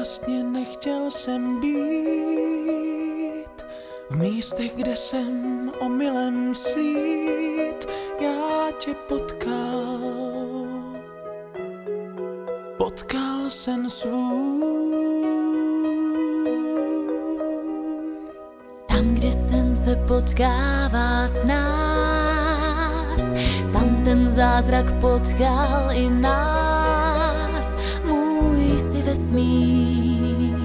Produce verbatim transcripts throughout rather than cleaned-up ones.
vlastně nechtěl jsem být. V místech, kde jsem omylem slít, já tě potkal. Potkal jsem svůj. Tam, kde sen se potkává s nás, tam ten zázrak potkal i nás. Můj si vesmír,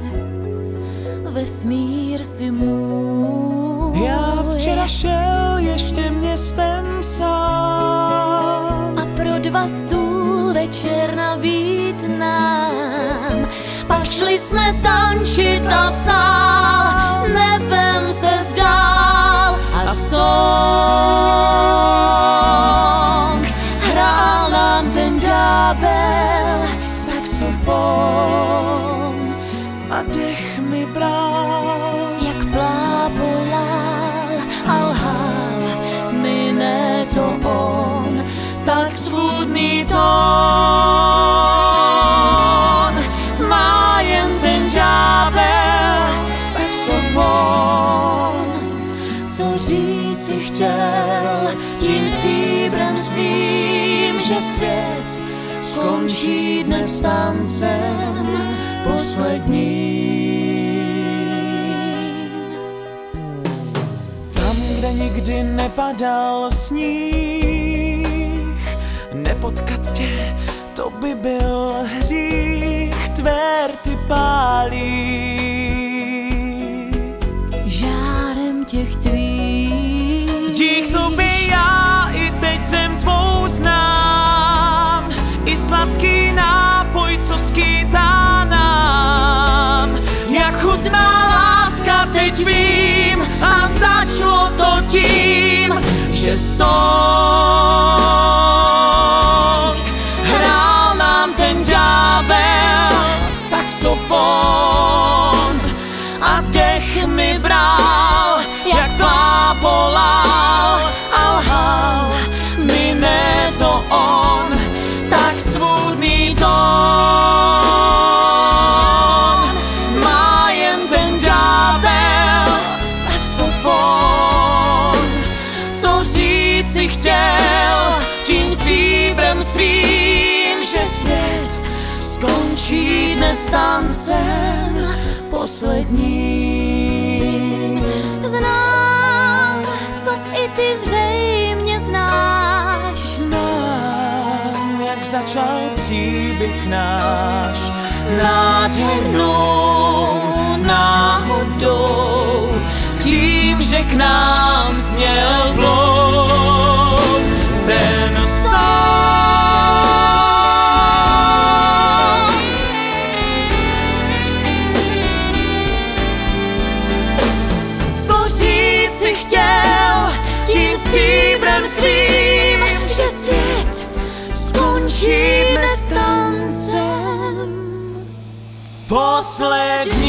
vesmír si můj. Já včera šel ještě městem sám a pro dva stůl večer nabít nám. Pak šli jsme tančit a sál nebem se zdál a song hrál nám ten ďábel saxofon a dech mi bral, jak plábolal a lhal, mine to on, tak svůdný tón má jen ten ďábel saxofon. Co říci chtěl tím stříbrem svým, že svět skončí dnes tancem posledním. tam, kde nikdy nepadal sníh, nepotkat tě, to by byl hřích. Tvé rty pálí Žárem těch tvých dík tobě já i teď zem tvou znám, i sladký nápoj, co skýtá nám. Jak chutná láska teď vím, a začalo to tím, že song hrál nám ten ďábel saxofon a dech mi bral, jak plábolal a lhal, mine to on, tak svůdný tón má jen ten ďábel saxofon. Co říci chtěl tím stříbrem svým, že svět skončí dnes tancem posledním. znám, co i ty zřejmě znáš. Znám, jak začal příběh náš, nádhernou náhodou, tím, že k nám směl bloud ten song. Co říci chtěl tím stříbrem svým, že svět skončí dnes tancem Poslední.